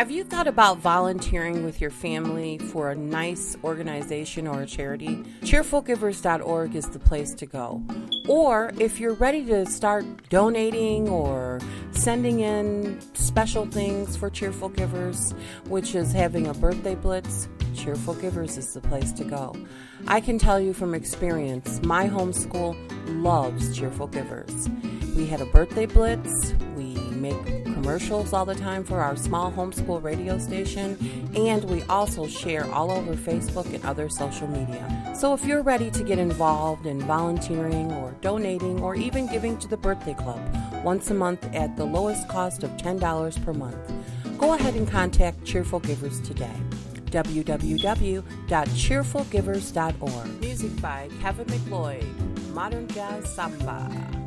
Have you thought about volunteering with your family for a nice organization or a charity? CheerfulGivers.org is the place to go. Or if you're ready to start donating or sending in special things for Cheerful Givers, which is having a birthday blitz, Cheerful Givers is the place to go. I can tell you from experience, my homeschool loves Cheerful Givers. We had a birthday blitz, we make commercials all the time for our small homeschool radio station, and we also share all over Facebook and other social media. So if you're ready to get involved in volunteering or donating or even giving to the birthday club once a month at the lowest cost of $10 per month, go ahead and contact Cheerful Givers today. www.cheerfulgivers.org. Music by Kevin McLeod, Modern Jazz Samba.